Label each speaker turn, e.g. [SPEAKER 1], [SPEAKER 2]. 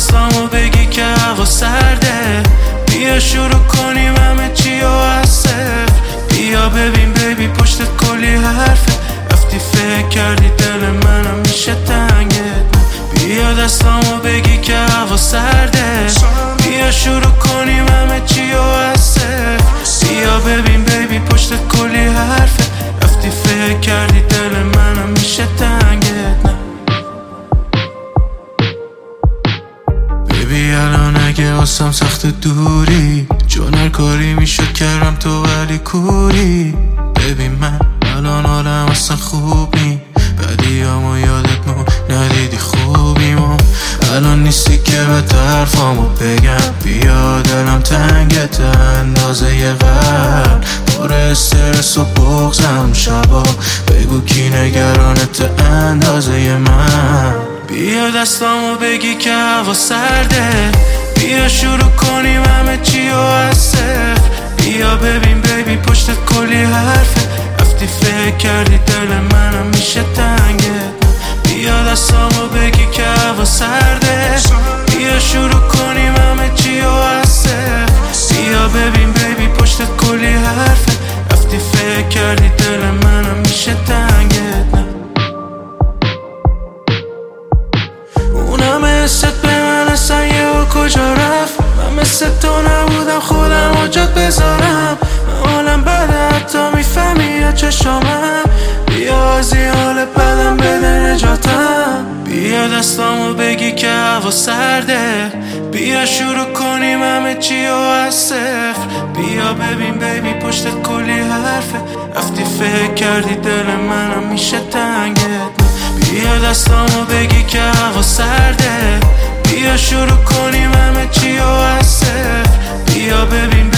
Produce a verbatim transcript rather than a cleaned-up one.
[SPEAKER 1] دستامو بگی که هوا سرده، بیا شروع کنیم همه چی و از صفر. بیا ببین بیبی پشتت کلی حرفه، رفتی فکر کردی دل منم میشه تنگت. بیا دستامو بگی که هوا سرده، بیا شروع کنیم همه چی و از صفر. بیا ببین بیبی پشتت کلی حرفه، رفتی فکر کردی دل منم میشه تنگت. نه بیبی الان اگه واسم سخت دوری، چون هر کاری میشد کردم تو ولی کوری. ببین من الان حالم اصلا خوب نی، بدیامو یادت مون ندیدی خوبیمو. الان نیستی که به حرفامو بگم، بیا دلم تنگت اندازه یه قلب، پر استرس و بغضم شبا. بگو کی نگرانت اندازه من. بیا دستامو بگی که هوا سرده، بیا شروع کنیم همه چی و از صفر. بیا ببین بیبی پشتت کلی حرفه، رفتی فکر کردی دل منم میشه تنگت. بیا دستامو بگی که هوا سرده، بیا شروع کنیم همه چی و از صفر. بیا ببین بیبی پشتت کلی حرفه، رفتی فکر کردی دل منم میشه تنگت. نه اونم حست به من اصلا یه و کجا رفت، من مثل تو نبودم خودم و جات بذارم. من حالم بده حتی میفهمی یا چشامم، بیا از این حال بدم بده نجاتم. بیا دستامو بگی که هوا سرده، بیا شروع کنیم همه چی و از صفر. بیا ببین بیبی پشتت کلی حرفه، رفتی فکر کردی دل منم میشه تنگت. بیا دستامو بگی که هوا سرده، بیا شروع کنیم همه چی و از صفر. بیا ببین